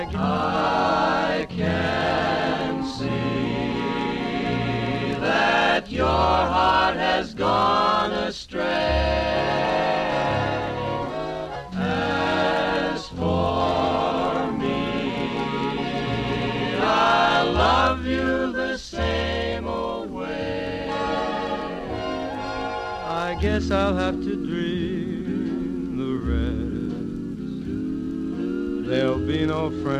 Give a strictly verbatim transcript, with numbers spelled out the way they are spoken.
I can see that your heart has gone astray. As for me, I love you the same old way. I guess I'll have to dream the rest. There'll be no friends.